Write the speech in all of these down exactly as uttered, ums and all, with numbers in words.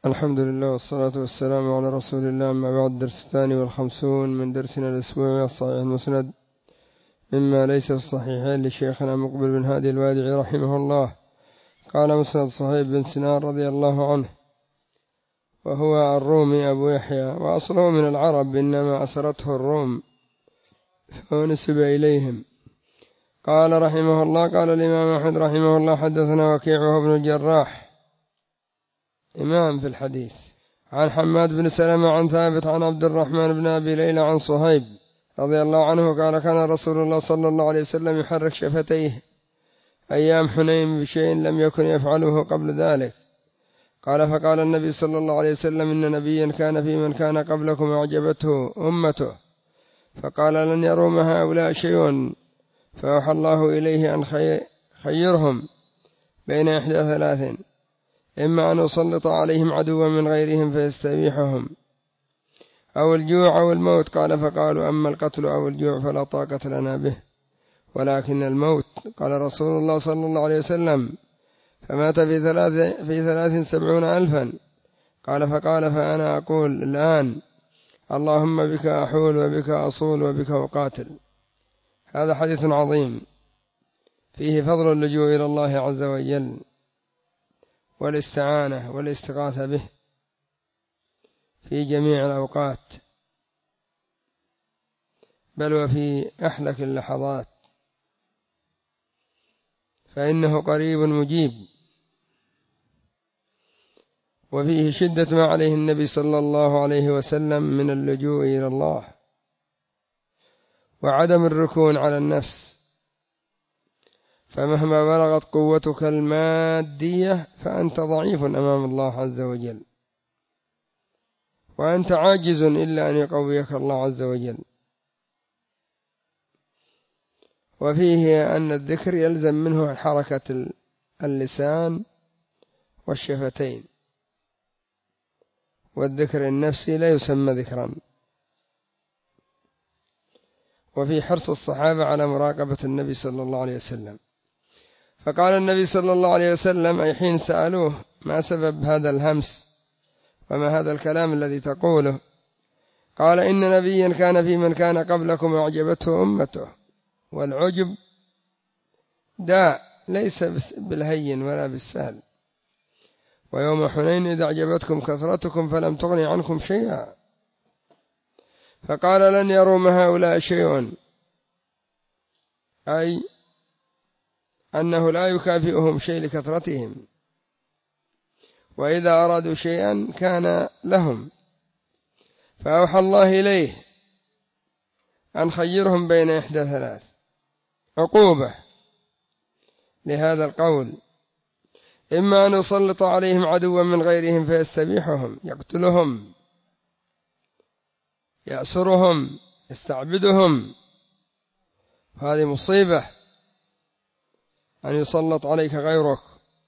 الحمد لله والصلاة والسلام على رسول الله. أما بعد، الدرس الثاني والخمسون من درسنا الأسبوعي الصحيح المسند مما ليس في الصحيحين لشيخنا مقبل بن هادي الوادعي رحمه الله. قال مسند صهيب بن سنان رضي الله عنه، وهو الرومي أبو يحيى، وأصله من العرب إنما أسرته الروم ونسب إليهم. قال رحمه الله: قال الإمام أحمد رحمه الله: حدثنا وكيع وهو ابن الجراح إمام في الحديث، عن حماد بن سلمة عن ثابت عن عبد الرحمن بن أبي ليلى عن صهيب رضي الله عنه قال: كان رسول الله صلى الله عليه وسلم يحرك شفتيه أيام حنين بشيء لم يكن يفعله قبل ذلك. قال: فقال النبي صلى الله عليه وسلم: إن نبيا كان في من كان قبلكم أعجبته أمته، فقال: لن يروم هؤلاء شيء، فأوحى الله إليه أن خيرهم بين إحدى ثلاث: إما أن أسلط عليهم عدوا من غيرهم فيستبيحهم، أو الجوع أو الموت. قال: فقالوا: أما القتل أو الجوع فلا طاقة لنا به، ولكن الموت. قال رسول الله صلى الله عليه وسلم: فمات في ثلاث, في ثلاث سبعون ألفا. قال: فقال: فأنا أقول الآن: اللهم بك أحول وبك أصول وبك أقاتل. هذا حديث عظيم فيه فضل اللجوء إلى الله عز وجل والاستعانة والاستغاثة به في جميع الأوقات، بل وفي أحلك اللحظات، فإنه قريب مجيب. وفيه شدة ما عليه النبي صلى الله عليه وسلم من اللجوء إلى الله، وعدم الركون على النفس، فمهما بلغت قوتك المادية فأنت ضعيف أمام الله عز وجل، وأنت عاجز إلا أن يقويك الله عز وجل. وفيه أن الذكر يلزم منه حركة اللسان والشفتين، والذكر النفسي لا يسمى ذكرا. وفي حرص الصحابة على مراقبة النبي صلى الله عليه وسلم. فقال النبي صلى الله عليه وسلم أي حين سألوه: ما سبب هذا الهمس وما هذا الكلام الذي تقوله؟ قال: إن نبيا كان في من كان قبلكم أعجبته أمته. والعجب داء ليس بالهين ولا بالسهل. ويوم حنين إذا أعجبتكم كثرتكم فلم تغن عنكم شيئا، فقال: لن يروم هؤلاء شيئا، أي أنه لا يكافئهم شيء لكثرتهم، وإذا أرادوا شيئا كان لهم. فأوحى الله إليه أن خيرهم بين إحدى ثلاث، عقوبة لهذا القول: إما أن يسلط عليهم عدوا من غيرهم فيستبيحهم، يقتلهم، يأسرهم، يستعبدهم. هذه مصيبة أن يسلط عليك غيرك.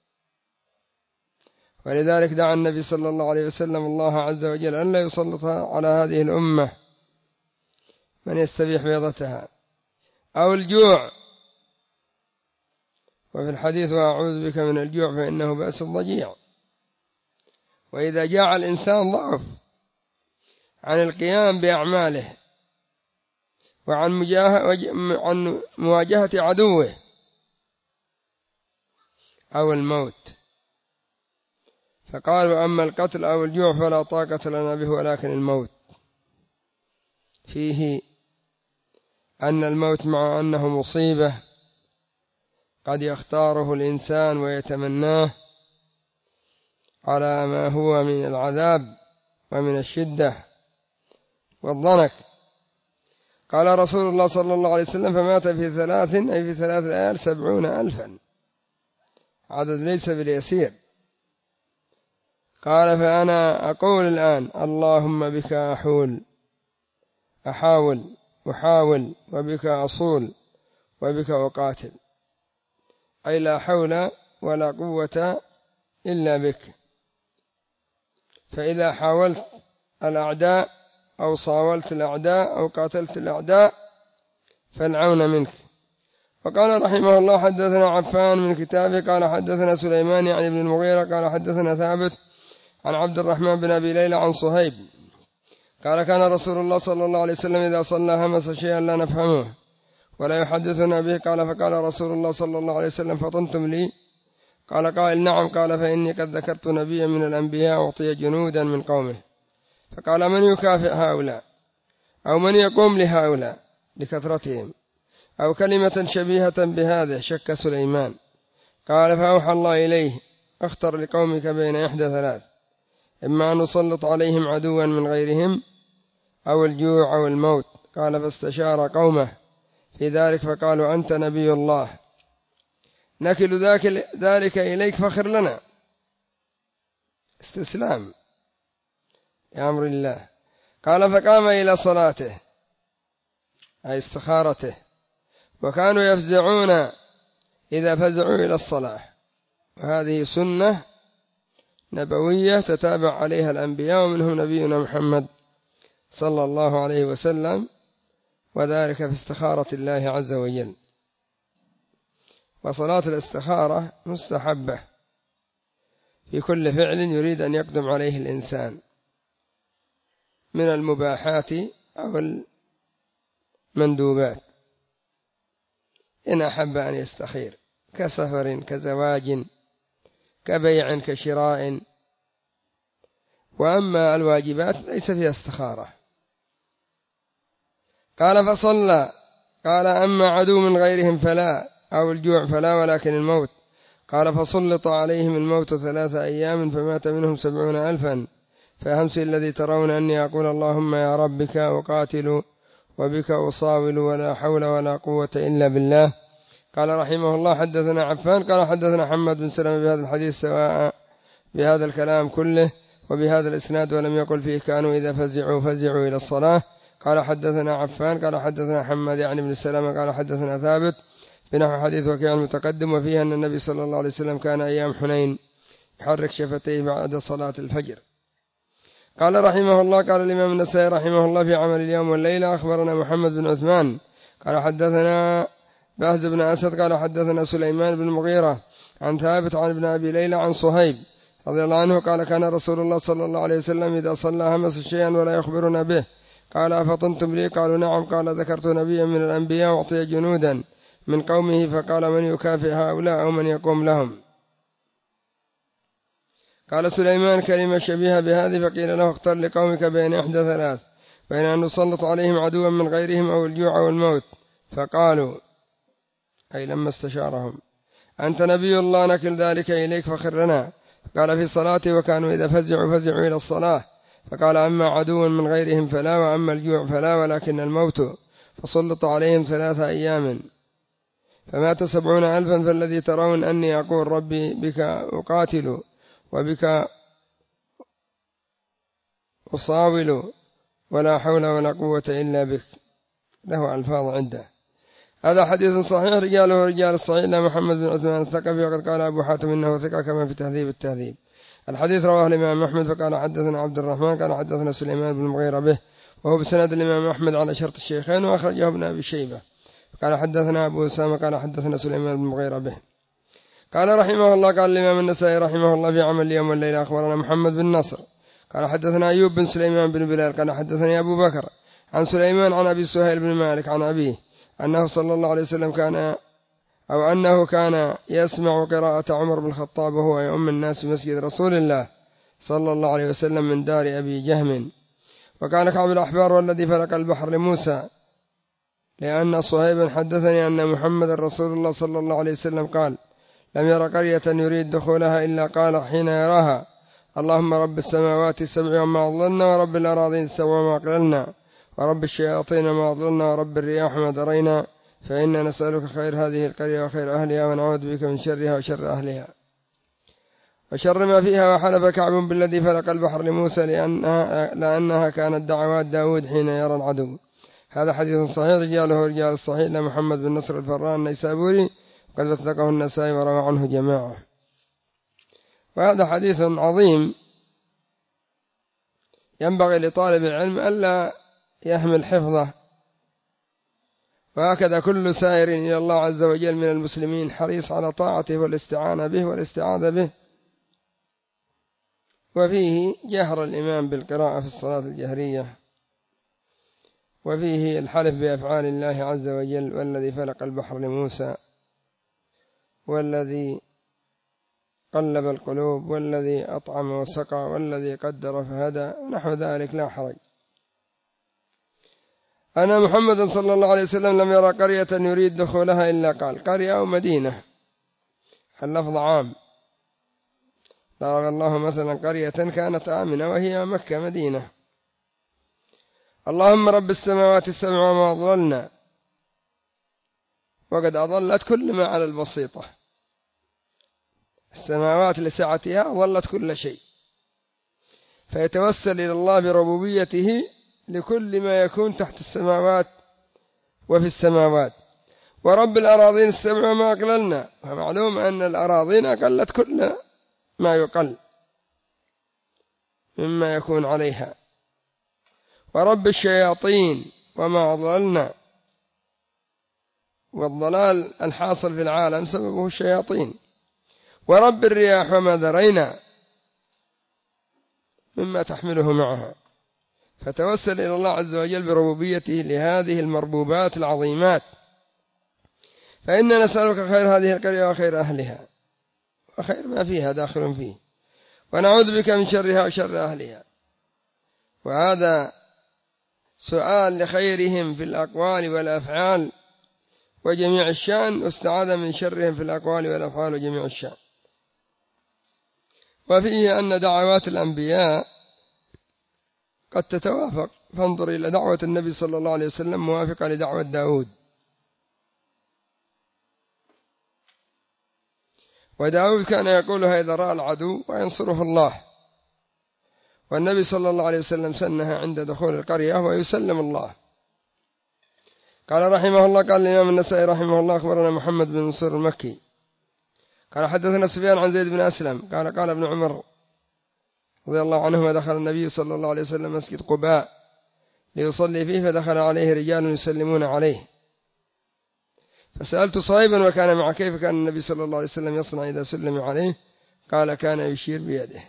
ولذلك دعا النبي صلى الله عليه وسلم الله عز وجل أن لا يسلط على هذه الأمة من يستبيح بيضتها، أو الجوع. وفي الحديث: وأعوذ بك من الجوع فإنه بأس الضجيع. وإذا جاع الإنسان ضعف عن القيام بأعماله وعن عن مواجهة عدوه، أو الموت. فقالوا: أما القتل أو الجوع فلا طاقة لنا به، ولكن الموت. فيه أن الموت مع أنه مصيبة قد يختاره الإنسان ويتمناه على ما هو من العذاب ومن الشدة والضنك. قال رسول الله صلى الله عليه وسلم: فمات في ثلاث، أي في ثلاث ليال سبعون ألفا، عدد ليس باليسير. قال: فأنا أقول الآن: اللهم بك أحول أحاول أحاول وبك أصول وبك أقاتل، أي لا حول ولا قوة إلا بك. فإذا حاولت الأعداء أو صاولت الأعداء أو قاتلت الأعداء فالعون منك. وقال رحمه الله: حدثنا عفان من كتابه قال: حدثنا سليمان يعني ابن المغيرة قال: حدثنا ثابت عن عبد الرحمن بن أبي ليلى عن صهيب قال كان رسول الله صلى الله عليه وسلم إذا صلى همس شيئا لا نفهمه ولا يحدثنا به. قال فقال رسول الله صلى الله عليه وسلم فطنتم لي؟ قال قائل نعم. قال فإني قد ذكرت نبيا من الأنبياء أعطي جنودا من قومه. فقال من يكافئ هؤلاء أو من يقوم لهؤلاء لكثرتهم أو كلمة شبيهة بهذه؟ شك سليمان. قال فأوحى الله إليه اختر لقومك بين إحدى ثلاث، إما أن نسلط عليهم عدوا من غيرهم أو الجوع أو الموت. قال فاستشار قومه في ذلك فقالوا أنت نبي الله نكل ذلك إليك فخر لنا. استسلام لأمر الله. قال فقام إلى صلاته أي استخارته، وكانوا يفزعون إذا فزعوا إلى الصلاة، وهذه سنة نبوية تتابع عليها الأنبياء ومنهم نبينا محمد صلى الله عليه وسلم، وذلك في استخارة الله عز وجل. وصلاة الاستخارة مستحبة في كل فعل يريد أن يقدم عليه الإنسان من المباحات أو المندوبات، إن أحب أن يستخير كسفر كزواج كبيع كشراء. وأما الواجبات ليس فيها استخارة. قال فصلى. قال أما عدو من غيرهم فلا، أو الجوع فلا، ولكن الموت. قال فسلط عليهم الموت ثلاث أيام فمات منهم سبعون ألفا. فأمس الذي ترون أني أقول اللهم يا رب بك أقاتل وبك أصاول ولا حول ولا قوة إلا بالله. قال رحمه الله حدثنا عفان قال حدثنا حماد بن سلمة بهذا الحديث سواء بهذا الكلام كله وبهذا الإسناد، ولم يقل فيه كانوا إذا فزعوا فزعوا إلى الصلاة. قال حدثنا عفان قال حدثنا حماد يعني بن سلمة قال حدثنا ثابت بنحو حديث وكيع المتقدم، وفيه أن النبي صلى الله عليه وسلم كان أيام حنين يحرك شفتيه بعد صلاة الفجر. قال رحمه الله قال الإمام النسائي رحمه الله في عمل اليوم والليلة أخبرنا محمد بن عثمان قال حدثنا بهز بن أسد قال حدثنا سليمان بن المغيرة عن ثابت عن ابن أبي ليلى عن صهيب رضي الله عنه قال كان رسول الله صلى الله عليه وسلم إذا صلى همس شيئا ولا يخبرنا به. قال أفطنتم لي؟ قالوا نعم. قال ذكرت نبيا من الأنبياء أعطي جنودا من قومه فقال من يكافئ هؤلاء أو من يقوم لهم. قال سليمان كلمة شبيهة بهذه فقيل له اختر لقومك بين إحدى ثلاث، بين أن نسلط عليهم عدوا من غيرهم أو الجوع أو الموت. فقالوا أي لما استشارهم أنت نبي الله نكل ذلك إليك فخر لنا. قال في صلاته وكانوا إذا فزعوا فزعوا إلى الصلاة. فقال أما عدو من غيرهم فلا، وأما الجوع فلا، ولكن الموت. فسلط عليهم ثلاث أيام فمات سبعون ألفا. فالذي ترون أني أقول ربي بك أقاتل وبك أصاول ولا حول ولا قوة إلا بك، له ألفاظ عنده. هذا حديث صحيح رجاله رجال الصحيح لا محمد بن عثمان الثقفي، وقد قال أبو حاتم إنه ثقة كما في تهذيب التهذيب. الحديث رواه الإمام أحمد فقال حدثنا عبد الرحمن قال حدثنا سليمان بن المغيرة به، وهو بسند الإمام أحمد على شرط الشيخين، وأخرجه ابن أبي شيبة. قال حدثنا أبو أسامة قال حدثنا سليمان بن المغيرة به. قال رحمه الله قال الإمام النسائي رحمه الله في عمل اليوم والليلة أخبرنا محمد بن نصر قال حدثنا أيوب بن سليمان بن بلال قال حدثني أبو بكر عن سليمان عن أبي سهيل بن مالك عن أبيه أنه صلى الله عليه وسلم كان أو أنه كان يسمع قراءة عمر بن الخطاب وهو يؤم الناس في مسجد رسول الله صلى الله عليه وسلم من دار أبي جهم. وكان كعب الأحبار والذي فلق البحر لموسى، لأن صهيبا حدثني أن محمد رسول الله صلى الله عليه وسلم قال لم ير قرية يريد دخولها إلا قال حين يراها اللهم رب السماوات السبع وما أضللنا، ورب الأراضين السبع وما أقللنا، ورب الشياطين ما أضللنا، ورب الرياح ما درينا، فإنا نسألك خير هذه القرية وخير أهلها، ونعوذ بك من شرها وشر أهلها وشر ما فيها. وحلف كعب بالذي فلق البحر لموسى لأنها, لأنها كانت دعوات داود حين يرى العدو. هذا حديث صحيح رجاله رجال الصحيح لا محمد بن نصر الفران النيسابوري قد أطلقه النسائي وروى عنه جماعة. وهذا حديث عظيم ينبغي لطالب العلم ألا يحمل حفظه، وهكذا كل سائر إلى الله عز وجل من المسلمين حريص على طاعته والاستعانة به والاستعاذة به. وفيه جهر الإمام بالقراءة في الصلاة الجهرية، وفيه الحلف بأفعال الله عز وجل: والذي فلق البحر لموسى، والذي قلب القلوب، والذي أطعم وسقى، والذي قدر فهدى، نحو ذلك لا حرج. أن محمد صلى الله عليه وسلم لم يرى قرية يريد دخولها إلا قال: قرية أو مدينة، اللفظ عام. ضرب الله مثلا قرية كانت آمنة وهي مكة مدينة. اللهم رب السماوات السبع وما أضللنا، وقد أضلت كل ما على البسيطة. السماوات لسعتها أضلت كل شيء، فيتوسل إلى الله بربوبيته لكل ما يكون تحت السماوات وفي السماوات. ورب الأراضين السبع ما أقللنا، فمعلوم أن الأراضين أقلت كل ما يقل مما يكون عليها. ورب الشياطين وما أضللنا، والضلال الحاصل في العالم سببه الشياطين. ورب الرياح وما ذرينا مما تحمله معها. فتوسل إلى الله عز وجل بربوبيته لهذه المربوبات العظيمات. فإنا نسألك خير هذه القرية وخير أهلها، وخير ما فيها داخل فيه، ونعوذ بك من شرها وشر أهلها. وهذا سؤال لخيرهم في الأقوال والأفعال وجميع الشأن، واستعاذ من شرهم في الأقوال والأفعال وجميع الشأن. وفيه أن دعوات الأنبياء قد تتوافق، فانظر إلى دعوة النبي صلى الله عليه وسلم موافقة لدعوة داود. وداود كان يقولها إذا رأى العدو وينصره الله، والنبي صلى الله عليه وسلم سنها عند دخول القرية ويسلم الله. قال رحمه الله: قال الإمام النسائي رحمه الله: أخبرنا محمد بن منصور المكي قال حدثنا سفيان عن زيد بن أسلم قال قال ابن عمر رضي الله عنهما: دخل النبي صلى الله عليه وسلم مسجد قباء ليصلي فيه، فدخل عليه رجال يسلمون عليه، فسألت صهيبا وكان معه: كيف كان النبي صلى الله عليه وسلم يصنع إذا سلم عليه؟ قال: كان يشير بيده،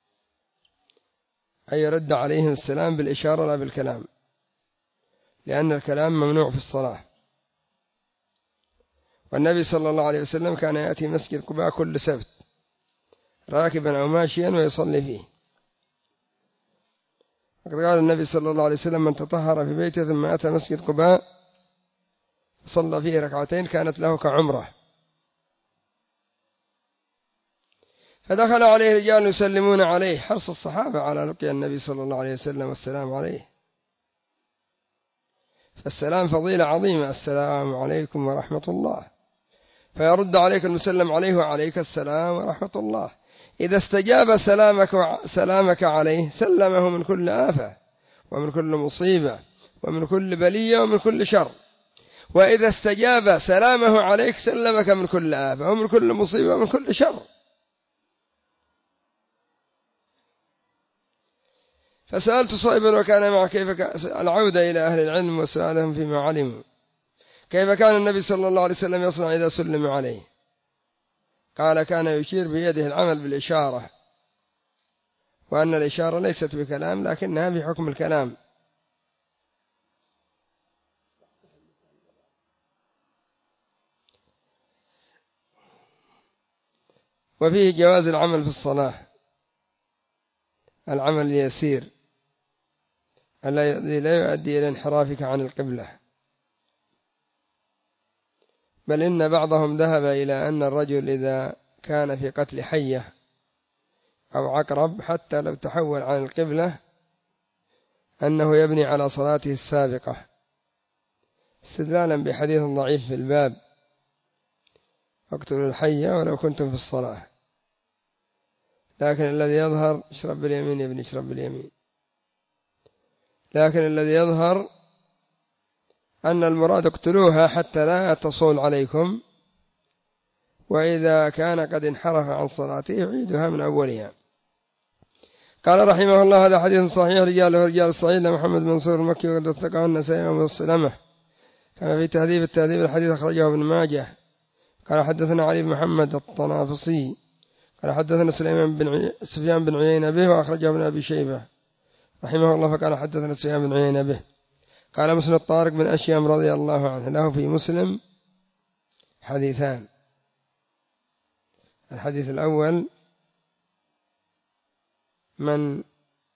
أي يرد عليهم السلام بالإشارة لا بالكلام، لأن الكلام ممنوع في الصلاة. والنبي صلى الله عليه وسلم كان يأتي مسجد قباء كل سبت راكبا أو ماشيا ويصلي فيه. وقد قال النبي صلى الله عليه وسلم: من تطهر في بيته ثم أتى مسجد قباء صلى فيه ركعتين كانت له كعمرة. فدخل عليه رجال يسلمون عليه، حرص الصحابة على لقي النبي صلى الله عليه وسلم والسلام عليه، فالسلام فضيلة عظيمة: السلام عليكم ورحمة الله، فيرد عليك المسلم عليه: وعليك السلام ورحمة الله. إذا استجاب سلامك, سلامك عليه سلمه من كل آفة ومن كل مصيبة ومن كل بلية ومن كل شر. وإذا استجاب سلامه عليك سلمك من كل آفة ومن كل مصيبة ومن كل شر. فسألت صائبا وكان معه: كيف العودة إلى أهل العلم وسؤالهم فيما علموا، كيف كان النبي صلى الله عليه وسلم يصنع إذا سلم عليه؟ قال: كان يشير بيده، العمل بالإشارة، وأن الإشارة ليست بكلام لكنها بحكم الكلام. وفيه جواز العمل في الصلاة، العمل اليسير الذي لا يؤدي إلى انحرافك عن القبلة. بل إن بعضهم ذهب إلى أن الرجل إذا كان في قتل حية أو عقرب حتى لو تحول عن القبلة أنه يبني على صلاته السابقة، استدلالا بحديث ضعيف في الباب: اقتلوا الحية ولو كنتم في الصلاة. لكن الذي يظهر اشرب باليمين يا ابني اشرب باليمين، لكن الذي يظهر أن المراد اقتلوها حتى لا تصول عليكم، وإذا كان قد انحرف عن صلاته يعيدها من أولها. قال رحمه الله: هذا حديث صحيح، رجاله رجال الصحيح محمد بن منصور المكي وقد اتقاه النسائي والسلامة، كما في تهذيب التهذيب الحديث أخرجه ابن ماجه. قال حدثنا علي بن محمد الطنافسي قال حدثنا سليمان بن عي... سفيان بن عيينة به وأخرجه ابن أبي شيبة رحمه الله فقال حدثنا سفيان بن عيينة به. قال مسند طارق بن أشيم رضي الله عنه له في مسلم حديثان. الحديث الأول: من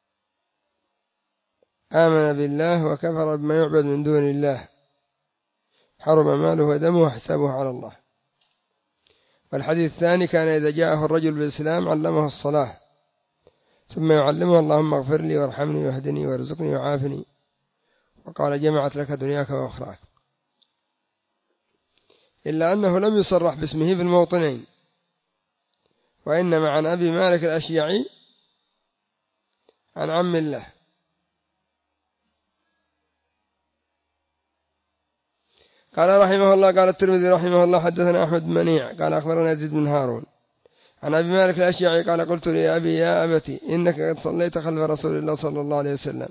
آمن بالله وكفر بما يعبد من دون الله حرم ماله ودمه وحسابه على الله. والحديث الثاني: كان إذا جاءه الرجل بالإسلام علمه الصلاة ثم يعلمه: اللهم اغفر لي وارحمني واهدني وارزقني وعافني، وقال: جمعت لك دنياك وأخراك. إلا أنه لم يصرح باسمه في الموطنين، وإنما عن أبي مالك الأشيعي عن عم الله. قال رحمه الله: قال الترمذي رحمه الله: حدثنا أحمد بن منيع قال أخبرنا يزيد بن هارون عن أبي مالك الأشيعي قال: قلت لأبي: يا أبتي، إنك قد صليت خلف رسول الله صلى الله عليه وسلم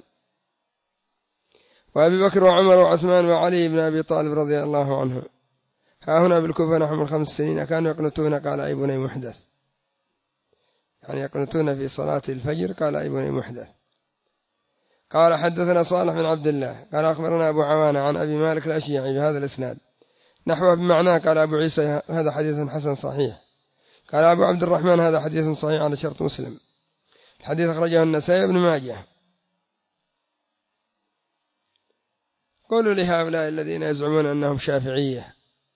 وأبي بكر وعمر وعثمان وعلي بن أبي طالب رضي الله عنه ها هنا بالكوفة نحو من خمس سنين كانوا يقنتون. قال: أي بني محدث، يعني يقنتون في صلاة الفجر. قال: أي بني محدث. قال: حدثنا صالح بن عبد الله قال أخبرنا أبو عوانة عن أبي مالك الأشيعي بهذا الإسناد نحوه بمعناه. قال أبو عيسى: هذا حديث حسن صحيح. قال أبو عبد الرحمن: هذا حديث صحيح على شرط مسلم. الحديث أخرجه النسائي بن ماجه. قولوا لهؤلاء الذين يزعمون أنهم شافعية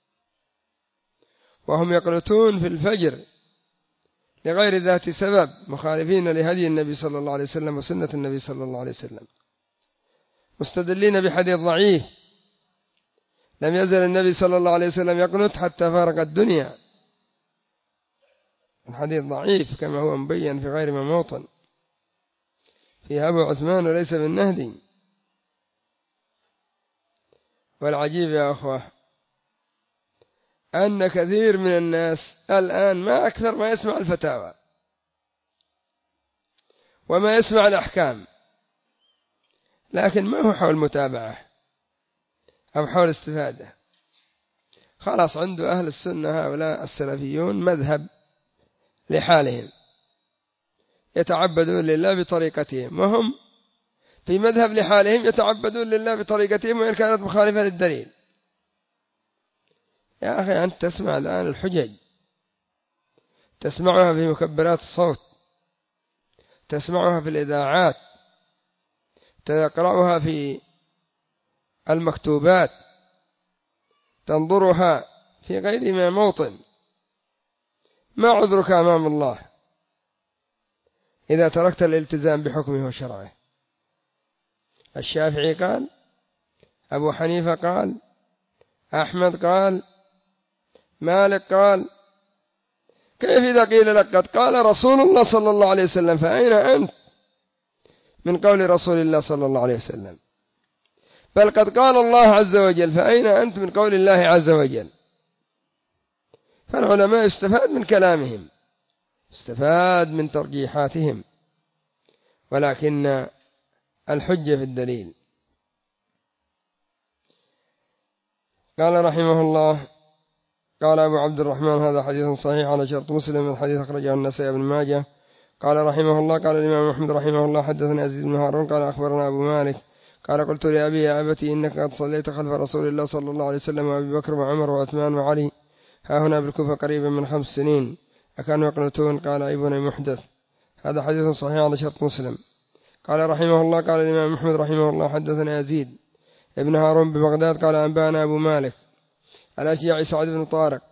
وهم يقنتون في الفجر لغير ذات سبب، مخالفين لهدي النبي صلى الله عليه وسلم وسنة النبي صلى الله عليه وسلم، مستدلين بحديث ضعيف: لم يزل النبي صلى الله عليه وسلم يقنت حتى فارق الدنيا. الحديث ضعيف كما هو مبين في غير ما موطن، فيها أبو عثمان وليس بالنهدي. والعجيب يا أخوة أن كثير من الناس الآن ما أكثر ما يسمع الفتاوى وما يسمع الأحكام، لكن ما هو حول متابعة أو حول استفادة. خلاص عنده أهل السنة هؤلاء السلفيون مذهب لحالهم، يتعبدون لله بطريقتهم، وهم في مذهب لحالهم يتعبدون لله بطريقتهم وإن كانت مخالفة للدليل. يا أخي أنت تسمع الآن الحجج، تسمعها في مكبرات الصوت، تسمعها في الإذاعات، تقرأها في المكتوبات، تنظرها في غير ما موطن. ما عذرك أمام الله إذا تركت الالتزام بحكمه وشرعه؟ الشافعي قال، أبو حنيفة قال، أحمد قال، مالك قال. كيف إذا قيل لك قد قال رسول الله صلى الله عليه وسلم، فأين أنت من قول رسول الله صلى الله عليه وسلم؟ بل قد قال الله عز وجل، فأين أنت من قول الله عز وجل؟ فالعلماء يستفاد من كلامهم، يستفاد من ترجيحاتهم، ولكن الحجة في الدليل. قال رحمه الله: قال أبو عبد الرحمن: هذا حديث صحيح على شرط مسلم. الحديث أخرجه النسائي بن ماجه. قال رحمه الله: قال الإمام أحمد رحمه الله: حدثنا يزيد بن هارون قال أخبرنا أبو مالك قال: قلت لأبي: يا أبتي، إنك قد صليت خلف رسول الله صلى الله عليه وسلم وأبي بكر وعمر وعثمان وعلي ها هنا بالكوفة قريبا من خمس سنين أكانوا يقنتون. قال: أي بني محدث. هذا حديث صحيح على شرط مسلم. قال رحمه الله: قال الإمام أحمد رحمه الله: حدثنا يزيد ابن هارون ببغداد قال أنبانا أبو مالك الأشيعي سعد بن طارق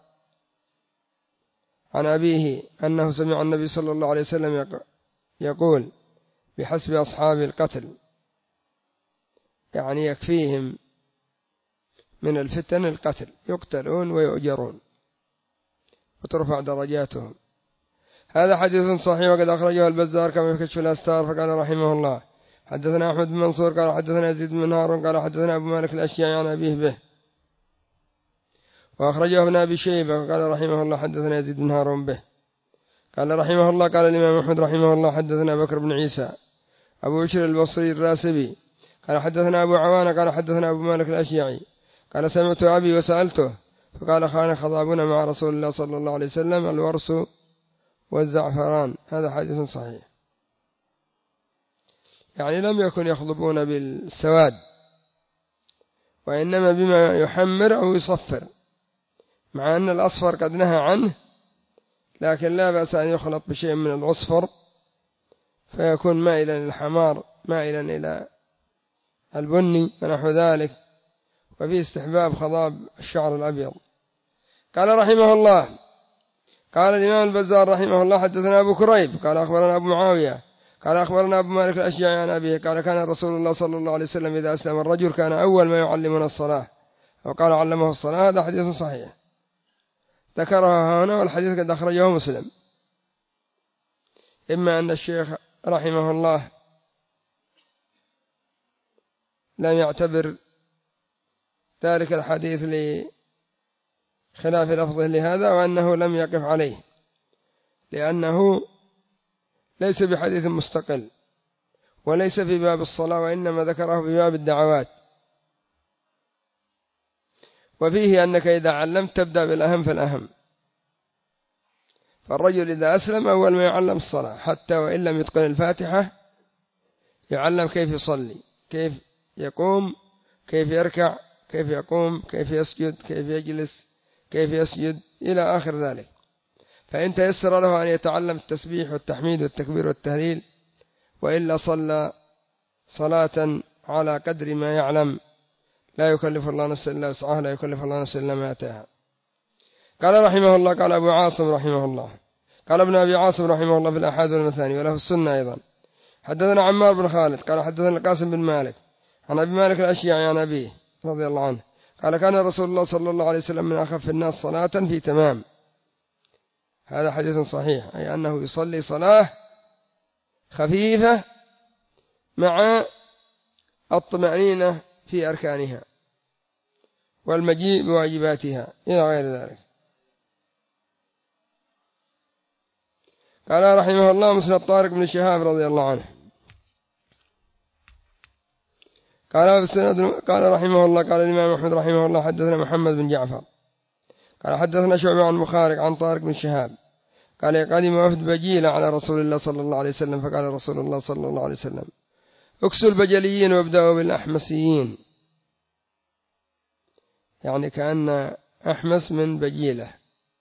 عن أبيه أنه سمع النبي صلى الله عليه وسلم يقول: بحسب أصحاب القتل، يعني يكفيهم من الفتن القتل، يقتلون ويؤجرون وترفع درجاتهم. هذا حديث صحيح وقد أخرجه البزار كما في كشف الأستار. فقال رحمه الله: حدثنا أحمد بن منصور قال حدثنا يزيد بن هارون قال حدثنا أبو مالك الأشيعي عن أبيه به، وأخرجه ابن أبي شيبة. قال رحمه الله: حدثنا يزيد بن هارون به. قال رحمه الله: قال الإمام أحمد رحمه الله: حدثنا بكر بن عيسى أبو بشر البصري الراسبي قال حدثنا أبو عوانة قال حدثنا أبو مالك الأشيعي قال: سمعت أبي وسألته فقال: كان خضابنا مع رسول الله صلى الله عليه وسلم الورس والزعفران. هذا حديث صحيح، يعني لم يكن يخضبون بالسواد، وإنما بما يحمر أو يصفر، مع أن الأصفر قد نهى عنه، لكن لا بأس أن يخلط بشيء من العصفر فيكون مائلا للحمار، مائلا إلى البني ونحو ذلك، وفي استحباب خضاب الشعر الأبيض. قال رحمه الله: قال الإمام البزار رحمه الله: حدثنا أبو كريب قال أخبرنا أبو معاوية قال أخبرنا أبو مالك الأشجعي عن أبيه قال: كان رسول الله صلى الله عليه وسلم إذا أسلم الرجل كان أول ما يعلمنا الصلاة، وقال علمه الصلاة. هذا حديث صحيح ذكرها هنا، والحديث قد أخرجه مسلم. إما أن الشيخ رحمه الله لم يعتبر ذلك الحديث لخلاف لفظه لهذا، وأنه لم يقف عليه، لأنه ليس بحديث مستقل وليس في باب الصلاة، وإنما ذكره في باب الدعوات. وفيه أنك إذا علمت تبدأ بالأهم فالأهم، فالرجل إذا أسلم أول ما يعلم الصلاة، حتى وإن لم يتقن الفاتحة يعلم كيف يصلي، كيف يقوم، كيف يركع، كيف يقوم، كيف يسجد، كيف يجلس، كيف يسجد إلى آخر ذلك. فإن تيسر له أن يتعلم التسبيح والتحميد والتكبير والتهليل، وإلا صلى صلاة على قدر ما يعلم، لا يكلف الله نفسا إلا وسعها، لا يكلف الله نفسا إلا ما آتاها. قال رحمه الله: قال أبو عاصم رحمه الله قال ابن أبي عاصم رحمه الله في الأحاد والمثاني وله السنة أيضا: حدثنا عمار بن خالد قال حدثنا القاسم بن مالك عن أبي مالك الأشجعي عن أبيه رضي الله عنه قال: كان رسول الله صلى الله عليه وسلم من أخف الناس صلاة في تمام. هذا حديث صحيح، أي أنه يصلي صلاة خفيفة مع الطمأنينة في أركانها والمجيء بواجباتها إلى غير ذلك. قال رحمه الله: مسند طارق بن شهاب رضي الله عنه قال قال رحمه الله: قال الإمام أحمد رحمه الله: حدثنا محمد بن جعفر قال حدثنا شعبة عن مخارق عن طارق بن شهاب قال: قدم وفد بجيلة على رسول الله صلى الله عليه وسلم، فقال رسول الله صلى الله عليه وسلم: اكسوا البجليين وابدأوا بالأحمسيين، يعني كأن أحمس من بجيلة،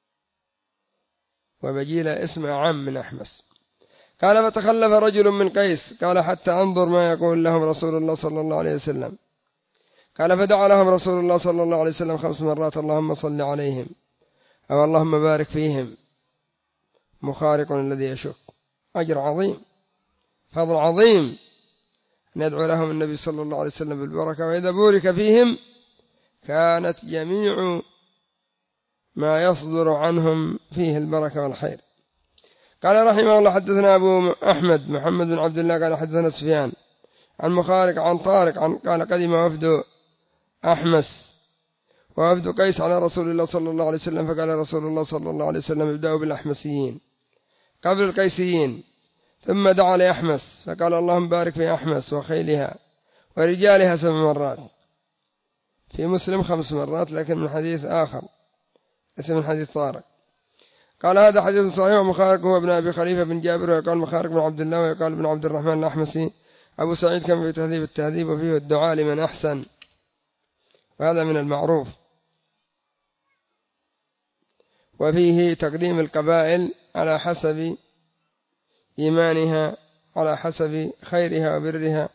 وبجيلة اسم أعم من أحمس. قال: فتخلف رجل من قيس قال: حتى أنظر ما يقول لهم رسول الله صلى الله عليه وسلم. قال: فدعا لهم رسول الله صلى الله عليه وسلم خمس مرات: اللهم صل عليهم، أو اللهم بارك فيهم. مخارق الذي يشك، أجر عظيم، فضل عظيم أن يدعو لهم النبي صلى الله عليه وسلم بالبركة، وإذا بورك فيهم كانت جميع ما يصدر عنهم فيه البركة والخير. قال رحمه الله: حدثنا أبو أحمد محمد بن عبد الله قال حدثنا سفيان عن مخارق عن طارق عن قال: قدم وفد أحمس ووفد قيس على رسول الله صلى الله عليه وسلم، فقال رسول الله صلى الله عليه وسلم: ابدأوا بالأحمسيين قبل القيسيين. ثم دعا لأحمس فقال: اللهم بارك في أحمس وخيلها ورجالها سبع مرات. في مسلم خمس مرات، لكن من حديث آخر اسم من حديث طارق. قال: هذا حديث صحيح. ومخارق هو ابن أبي خليفة بن جابر، ويقال مخارق بن عبد الله، ويقال ابن عبد الرحمن الأحمسي. أبو سعيد كما في تهذيب التهذيب، وفيه الدعاء لمن أحسن، وهذا من المعروف. وفيه تقديم القبائل على حسب إيمانها، على حسب خيرها وبرها.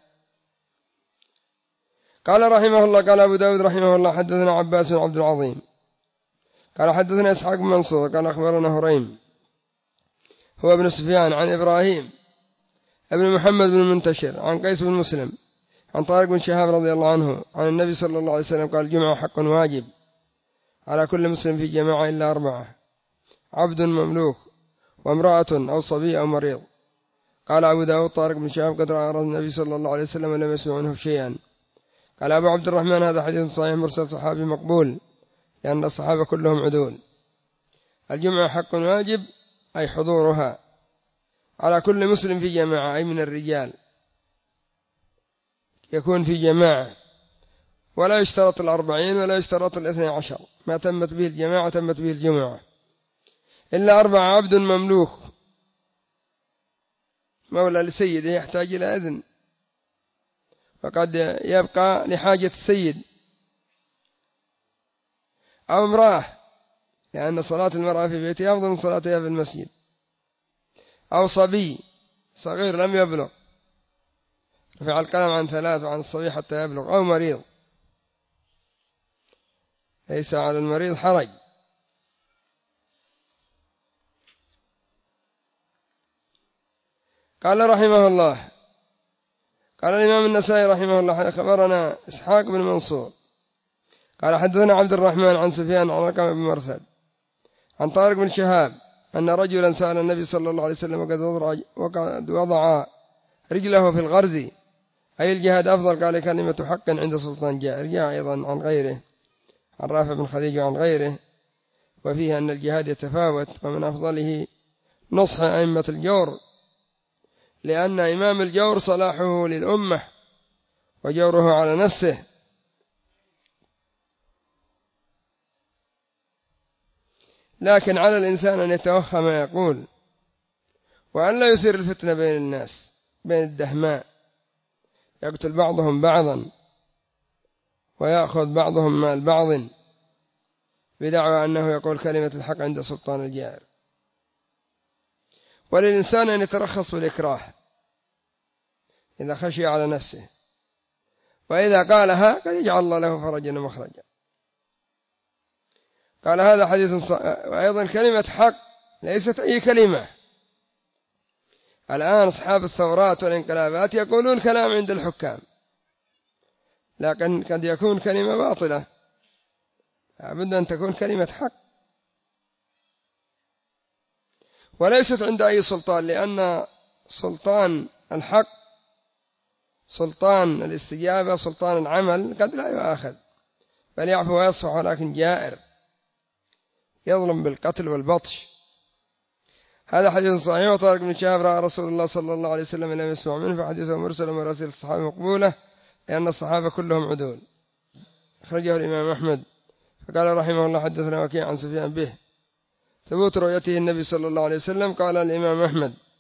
قال رحمه الله: قال أبو داود رحمه الله: حدثنا عباس بن عبد العظيم قال حدثنا إسحاق بن منصور قال أخبرنا هريم هو ابن سفيان عن إبراهيم ابن محمد بن المنتشر عن قيس بن مسلم عن طارق بن شهاب رضي الله عنه عن النبي صلى الله عليه وسلم قال: الجمعة حق واجب على كل مسلم في جماعة إلا أربعة: عبد مملوك، وامرأة أو صبي أو مريض. قال أبو داود: طارق بن شهاب قد رأى النبي صلى الله عليه وسلم ولم يسمع منه شيئا. قال أبو عبد الرحمن: هذا حديث صحيح مرسل صحابي مقبول، لأن الصحابة كلهم عدول. الجمعة حق واجب أي حضورها على كل مسلم في جماعة، أي من الرجال يكون في جماعة، ولا يشترط الأربعين ولا يشترط الاثنى عشر، ما تمت به الجماعة تمت به الجمعة، إلا أربعة: عبد مملوك مولى لسيده يحتاج إلى إذن، فقد يبقى لحاجة السيد، أو امرأة لأن صلاة المرأة في بيتها أفضل من صلاتها في المسجد، أو صبي صغير لم يبلغ، رفع القلم عن ثلاث وعن الصبي حتى يبلغ، أو مريض ليس على المريض حرج. قال رحمه الله، قال الإمام النسائي رحمه الله خبرنا إسحاق بن منصور قال حدثنا عبد الرحمن عن سفيان عن رقم بن مرثد عن طارق بن شهاب أن رجلا سأل النبي صلى الله عليه وسلم وقد وضع رجله في الغرز أي الجهاد أفضل؟ قال كلمة حق عند سلطان جائر. جاء أيضا عن غيره عن رافع بن خديج وعن غيره، وفيه أن الجهاد يتفاوت، ومن أفضله نصح أئمة الجور، لأن إمام الجور صلاحه للأمة وجوره على نفسه، لكن على الإنسان أن يتوخى ما يقول، وأن لا يثير الفتنة بين الناس، بين الدهماء يقتل بعضهم بعضا ويأخذ بعضهم مال بعض بدعوى أنه يقول كلمة الحق عند سلطان الجائر. وللإنسان أن يترخص بالإكراه إذا خشي على نفسه، وإذا قالها قد يجعل الله له فرجا ومخرجا. قال هذا حديث ص... وأيضا كلمة حق ليست أي كلمة. الآن أصحاب الثورات والانقلابات يقولون كلام عند الحكام، لكن قد يكون كلمة باطلة، لابد أن تكون كلمة حق، وليست عند أي سلطان، لأن سلطان الحق سلطان الاستجابة سلطان العمل قد لا يؤاخذ بل يعفو ويصفح، ولكن جائر يظلم بالقتل والبطش. هذا حديث صحيح. وطارق بن شهاب رأى رسول الله صلى الله عليه وسلم لم يسمع منه، فحديثه مرسل ومراسيل الصحابة مقبولة لأن الصحابة كلهم عدول. أخرجه الإمام أحمد. فقال رحمه الله حدثنا وكيع عن سفيان به ثبوت رؤيته النبي صلى الله عليه وسلم. قال الإمام أحمد